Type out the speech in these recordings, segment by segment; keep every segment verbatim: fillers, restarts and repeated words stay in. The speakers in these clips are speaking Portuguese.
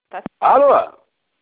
Tá... Alô?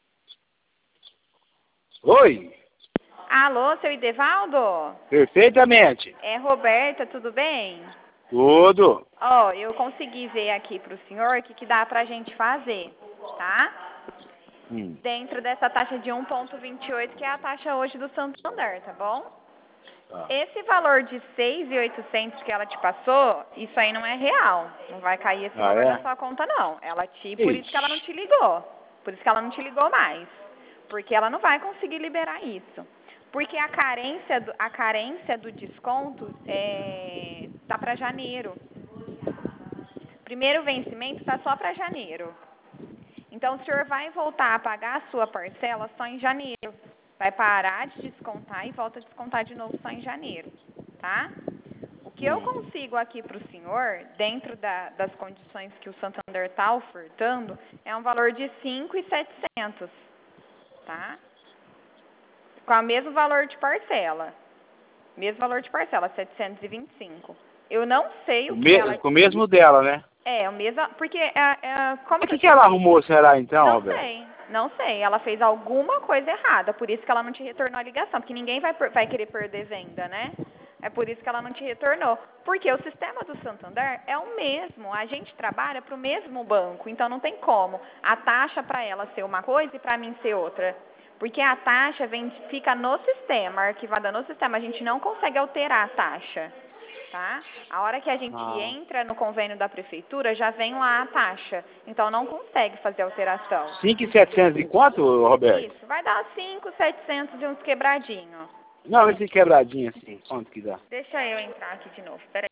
Oi? Alô, seu Idevaldo? Perfeitamente. É Roberta, tudo bem? Tudo. Ó, oh, eu consegui ver aqui pro senhor o que, que dá pra gente fazer, tá? Hum. Dentro dessa taxa de um vírgula vinte e oito, que é a taxa hoje do Santander, tá bom? Tá. Esse valor de seis mil e oitocentos que ela te passou, isso aí não é real. Não vai cair esse Ah, valor é? na sua conta, não. Ela te, por isso Ixi. que ela não te ligou. Por isso que ela não te ligou mais. Porque ela não vai conseguir liberar isso. Porque a carência do, a carência do desconto é, tá para janeiro. Primeiro vencimento tá só para janeiro. Então, o senhor vai voltar a pagar a sua parcela só em janeiro. Vai parar de descontar e volta a descontar de novo só em janeiro, tá? O que eu Hum. consigo aqui para o senhor, dentro da, das condições que o Santander está ofertando, é um valor de cinco mil e setecentos, tá? Com o mesmo valor de parcela. Mesmo valor de parcela, setecentos e vinte e cinco. Eu não sei O, o que me... ela... o mesmo dela, né? É, o mesmo... Porque, é, é, como Mas o que eu que, que te ela explico? arrumou, será, então, Não Roberto? sei, não sei. Ela fez alguma coisa errada, por isso que ela não te retornou a ligação, porque ninguém vai, vai querer perder venda, né? É por isso que ela não te retornou. Porque o sistema do Santander é o mesmo, a gente trabalha para o mesmo banco, então não tem como a taxa para ela ser uma coisa e para mim ser outra. Porque a taxa vem, fica no sistema, arquivada no sistema, a gente não consegue alterar a taxa. Tá? A hora que a gente Ah. entra no convênio da prefeitura, já vem lá a taxa. Então, não consegue fazer alteração. cinco mil e setecentos e quanto, Roberto? Isso, vai dar cinco, setecentos e uns quebradinhos. Não, esse quebradinho assim, quanto que dá? Deixa eu entrar aqui de novo, peraí.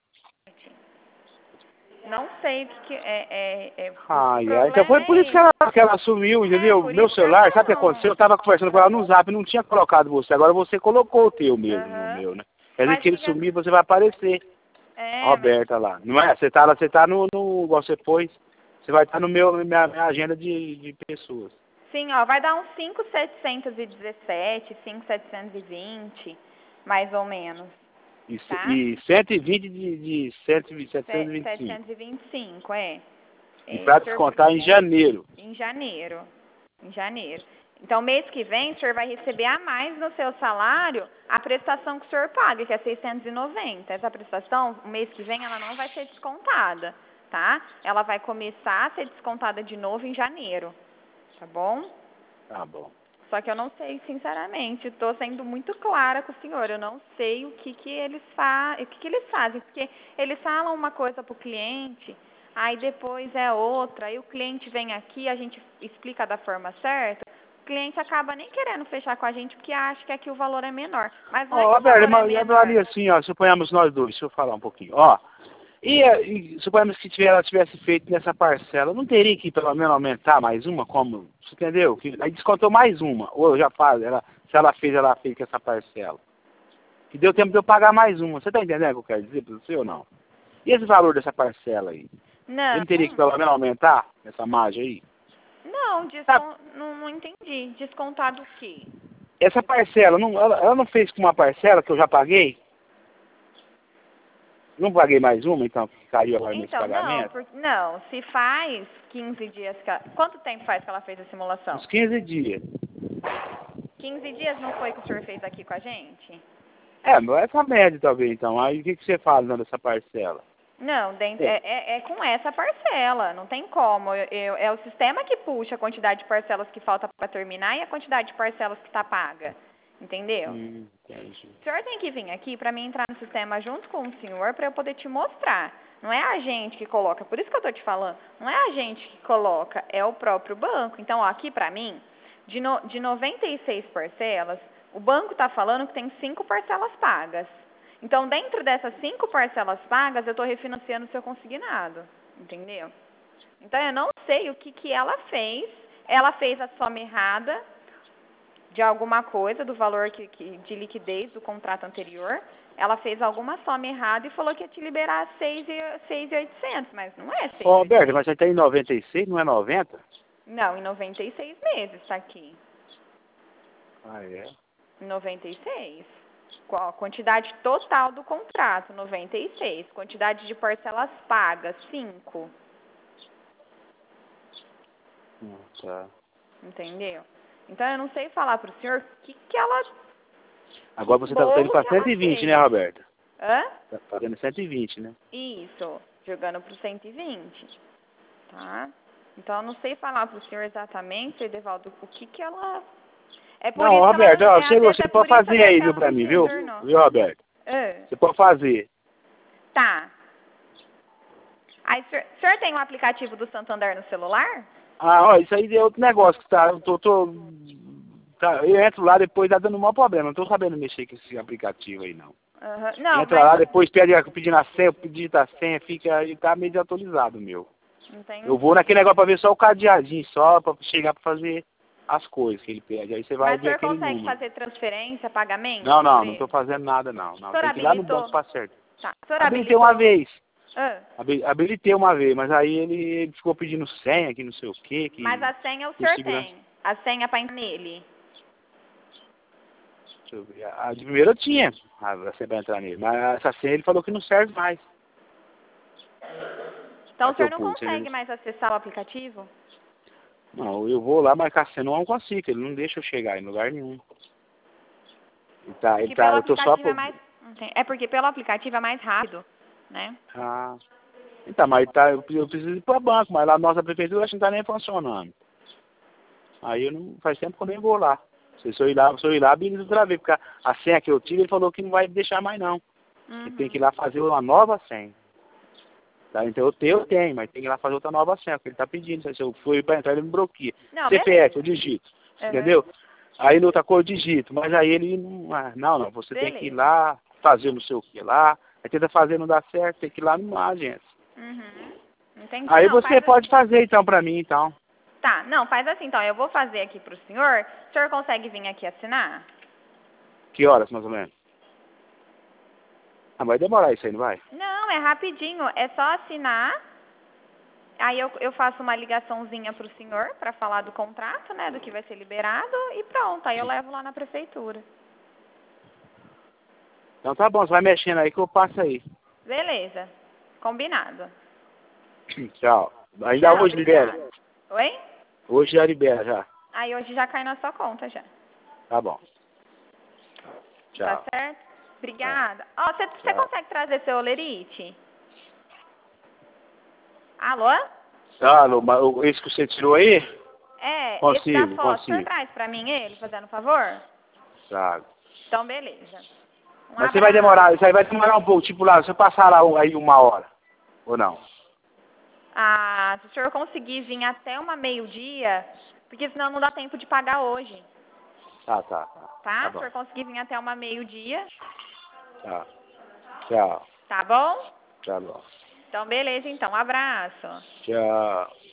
Não sei o que, que é, é, é... Ah, O é. Então foi problema por isso que é ela, esse. que ela sumiu, É, entendeu? por Meu isso que celular, ela sabe o que não... aconteceu? Eu tava conversando com ela no zap, não tinha colocado você. Agora você colocou o teu mesmo no Aham. meu, né? Quer dizer Mas que ele fica... sumir, você vai aparecer. É, mas... Roberta lá. Não é? Você tá lá, você tá no, no igual você pôs, você vai estar no meu, na minha, minha agenda de, de pessoas. Sim, ó, vai dar uns cinco mil setecentos e dezessete, cinco mil setecentos e vinte, mais ou menos. E, Tá? e cento e vinte de, de setecentos e vinte e cinco. setecentos e vinte e cinco, é. E é para o senhor... descontar em janeiro. Em janeiro. Em janeiro. Então, mês que vem, o senhor vai receber a mais no seu salário a prestação que o senhor paga, que é seiscentos e noventa. Essa prestação, o mês que vem, ela não vai ser descontada, tá? Ela vai começar a ser descontada de novo em janeiro, tá bom? Tá bom. Só que eu não sei, sinceramente, estou sendo muito clara com o senhor. Eu não sei o que, que eles fa o que, que eles fazem, porque eles falam uma coisa para o cliente, aí depois é outra, aí o cliente vem aqui, a gente explica da forma certa, o cliente acaba nem querendo fechar com a gente porque acha que aqui o valor é menor. Mas não é Ó, que o Roberto, valor é mas eu ali menor. assim, ó, suponhamos nós dois, deixa eu falar um pouquinho. Ó, e, e suponhamos que tiver, ela tivesse feito nessa parcela, não teria que pelo menos aumentar mais uma, como, você entendeu? Que, aí descontou mais uma, ou já faz, ela, se ela fez, ela fez com essa parcela. Que deu tempo de eu pagar mais uma, você tá entendendo o que eu quero dizer para você ou não? E esse valor dessa parcela aí? Não, Ele não teria que pelo menos aumentar essa margem aí? não, Tá. descon... não, não entendi. Descontar do quê? Essa parcela, não, ela, ela não fez com uma parcela que eu já paguei? Não paguei mais uma, então, que caiu agora nesse Então, não, pagamento? por, não, se faz quinze dias que ela, quanto tempo faz que ela fez a simulação? Uns quinze dias. quinze dias não foi que o senhor fez aqui com a gente? É, mas essa média talvez, então. Aí o que, que você faz dando essa parcela? Não, dentro, É. é, é, é com essa parcela, não tem como. Eu, eu- é o sistema que puxa a quantidade de parcelas que falta para terminar e a quantidade de parcelas que está paga. Entendeu? Hum, entendi. O senhor tem que vir aqui para mim entrar no sistema junto com o senhor para eu poder te mostrar. Não é a gente que coloca, por isso que eu estou te falando, não é a gente que coloca, é o próprio banco. Então, ó, aqui para mim, de, no, de noventa e seis parcelas, o banco está falando que tem cinco parcelas pagas. Então, dentro dessas cinco parcelas pagas, eu estou refinanciando o seu consignado. Entendeu? Então, eu não sei o que, que ela fez. Ela fez a soma errada de alguma coisa, do valor que, que, de liquidez do contrato anterior. Ela fez alguma soma errada e falou que ia te liberar seis mil e oitocentos, mas não é seis mil Ô, e Roberto, oitocentos. mas você tem noventa e seis, não é noventa? Não, em noventa e seis meses está aqui. Ah, é? Em noventa e seis. Qual a quantidade total do contrato? noventa e seis. Quantidade de parcelas pagas? cinco. Hum, tá. Entendeu? Então eu não sei falar pro senhor o que que ela... Agora você tá indo pra cento e vinte, né, Roberta? Hã? Tá pagando cento e vinte, né? Isso, jogando pro cento e vinte, tá? Então eu não sei falar pro senhor exatamente, Edevaldo, o que que ela... É por Não, isso Roberto, que ela ó, não... É, você, às vezes você é pode por isso fazer até aí, que viu, ela pra não mim, te viu? retornou. Viu, Roberto? É. Você pode fazer. Tá. Aí, o senhor, o senhor tem um aplicativo do Santander no celular? Ah, ó, isso aí é outro negócio que tá, eu tô, tô tá, eu entro lá depois, tá dando um maior problema, não tô sabendo mexer com esse aplicativo aí, não. Uhum. Não, Entra mas... lá, depois pede, pedindo a senha, pedindo a senha, fica, aí tá meio desatualizado o meu. Entendi. Eu vou naquele negócio pra ver só o cadeadinho, só pra chegar pra fazer as coisas que ele pede, aí você vai Mas o ver senhor aquele consegue número. fazer transferência, pagamento? Não, não, por não tô ele? fazendo nada, não, O não, senhor tem que ir lá no habilitou? banco pra certo. Tá. O senhor Habilitei habilitou? uma vez. Ah. Habi- Habilitei uma vez, mas aí ele ficou pedindo senha, que não sei o quê, que... Mas a senha o que o senhor segurança... tem. A senha pra entrar nele. Deixa eu ver. A de primeiro eu tinha, a a senha pra entrar nele, mas essa senha ele falou que não serve mais. Então A o que eu senhor não pus, consegue entendeu? mais acessar o aplicativo? Não, eu vou lá marcar a senha, não consigo, ele não deixa eu chegar em lugar nenhum. Ele tá, ele Porque tá, pelo eu tô só... aplicativo é Por... mais... Entendi. É porque pelo aplicativo é mais rápido, né? Ah, então, mas tá, eu, eu preciso ir para banco, mas lá a nossa prefeitura acho que não tá nem funcionando. Aí eu não, faz tempo que eu nem vou lá. Se eu ir lá, se eu ir lá, habilita outra vez, porque a, a senha que eu tive, ele falou que não vai deixar mais não. Uhum. Ele tem que ir lá fazer uma nova senha. Tá? Então eu tenho, eu tenho, mas tem que ir lá fazer outra nova senha, porque ele tá pedindo. Se eu for para entrar, ele me bloqueia. Não, C P F, eu digito, Uhum. entendeu? Aí na outra cor eu digito, mas aí ele não, ah, não, não, você tem que ir Beleza. lá, fazer não sei o que lá, aí tenta fazer, não dá certo, tem que ir lá numa agência. Uhum. Entendi. Aí Não, você faz pode assim. fazer então pra mim, então. Tá, não, faz assim então. Eu vou fazer aqui pro senhor. O senhor consegue vir aqui assinar? Que horas, mais ou menos? Ah, vai demorar isso aí, não vai? Não, é rapidinho. É só assinar. Aí eu, eu faço uma ligaçãozinha pro senhor pra falar do contrato, né? Do que vai ser liberado e pronto. Aí eu levo lá na prefeitura. Então tá bom, você vai mexendo aí que eu passo aí. Beleza. Combinado. Tchau. Ainda Tchau, hoje libera? obrigada. Oi? Hoje já libera, já. Aí hoje já cai na sua conta já. Tá bom. Tá Tchau. certo? Obrigada. Ó, você você Tchau. consegue trazer seu olerite? Alô? Tá, alô, mas o- esse que você tirou aí? É, esse da Consigo, foto. O senhor consigo. traz pra mim ele, fazendo favor? Tá. Então, beleza. Um Mas você vai abraço. demorar, isso aí vai demorar um pouco, tipo lá, se eu passar lá um- aí uma hora. Ou não? Ah, se o senhor conseguir vir até uma meio-dia, porque senão não dá tempo de pagar hoje, Tá, tá, tá. tá? Tá Se o bom. senhor conseguir vir até uma meio-dia, Tá. Tchau. tá bom? Tá bom. Então, beleza, então. Um abraço. Tchau.